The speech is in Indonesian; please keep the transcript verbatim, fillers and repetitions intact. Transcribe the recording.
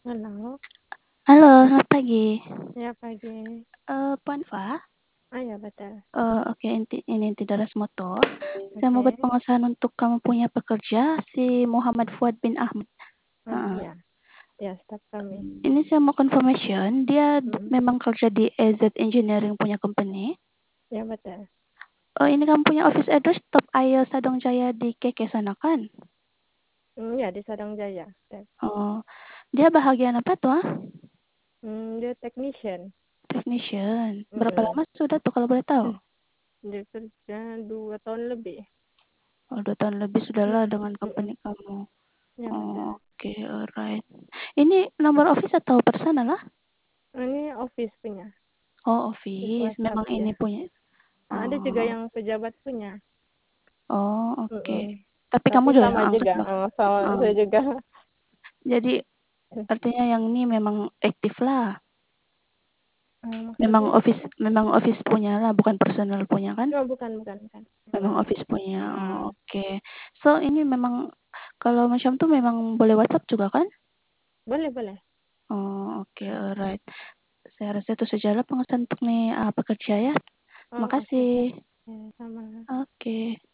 Halo. Halo, selamat pagi. Ya, pagi. Eee, Puan Fa? Oh, ya, betul. Eee, oke, inti ini inti dari Moto. Saya mau buat Oke. pengesahan untuk kamu punya pekerja, si Muhammad Fuad bin Ahmad. Oh, Heeh. iya. Ya, staf kami. Ini saya mau confirmation, dia d Mhm. memang kerja di E Z Engineering punya company? Ya, betul. Oh, ini kamu punya office address Top Ayer Sadong Jaya di K K sana kan? Mmm, ya, di Sadang Jaya, tep. Oh, dia bahagian apa tuh, ah? Mmm, dia technician. Technician. Berapa Mhm. lama sudah tuh kalau boleh tahu? Dia kerja dua tahun lebih. Oh, dua tahun lebih sudahlah Mhm dengan mhm. company kamu. Ya, Oh, betul. oke, alright. Ini nomor office atau personal, ah? Ini office punya. Oh, Di office. Cilacap, Memang ini ya. punya Ada juga oh. yang pejabat punya. Oh, oke. Mhm. Tapi kamu Tapi juga yang sama angkat juga dong? heeh, sama Oh. saya juga. Jadi, artinya yang ini memang aktif lah? Eee, Memang maksudnya? office memang office punyalah, bukan personal punya kan? Oh, bukan bukan bukan. Memang Memang office office. punya, oh, Mhm. oke. So, ini memang kalau macam tuh memang boleh WhatsApp juga kan? Boleh boleh. Oh, oke, alright. Saya rasa itu sajalah pengesahan untuk nih, eee, pekerja ya. Oh, oke. Makasih. Ya, sama. Oke.